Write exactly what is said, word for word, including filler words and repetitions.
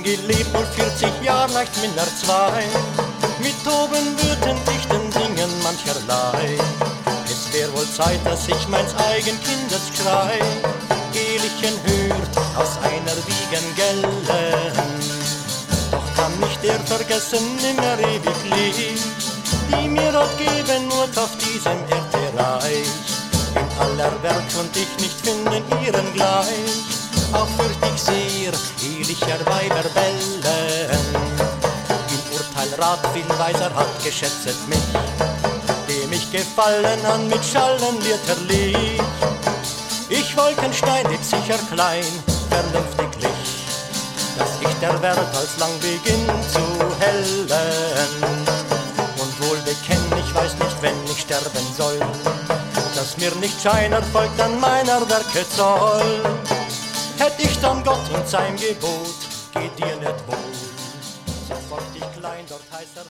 gelebt, wohl vierzig Jahre, leicht minder zwei. Mit Toben, Würden, Dichten, Dingen mancherlei. Es wär wohl Zeit, dass ich meins eigen Kindesschrei Ehelichen hört aus einer Wiegen gellen. Doch kann nicht der vergessen nimmer ewig lebt, die mir hat geben nur auf diesem Erdreich. In aller Welt konnt ich nicht finden ihren gleich, auch fürcht ich sehr ehelicher Weiber bellen. Im Urteil Rat viel weiser hat geschätzet mich, dem ich gefallen an mit Schallen wird erlegt. Ich Wolkenstein leb sicher klein, vernünftiglich, dass ich der Welt als lang beginn zu hellen. Und wohl bekenn, ich weiß nicht, wenn ich sterben soll, dass mir nicht scheiner folgt an meiner Werke Zoll. Hätt ich dann Gott und sein Gebot, geht dir nicht wohl.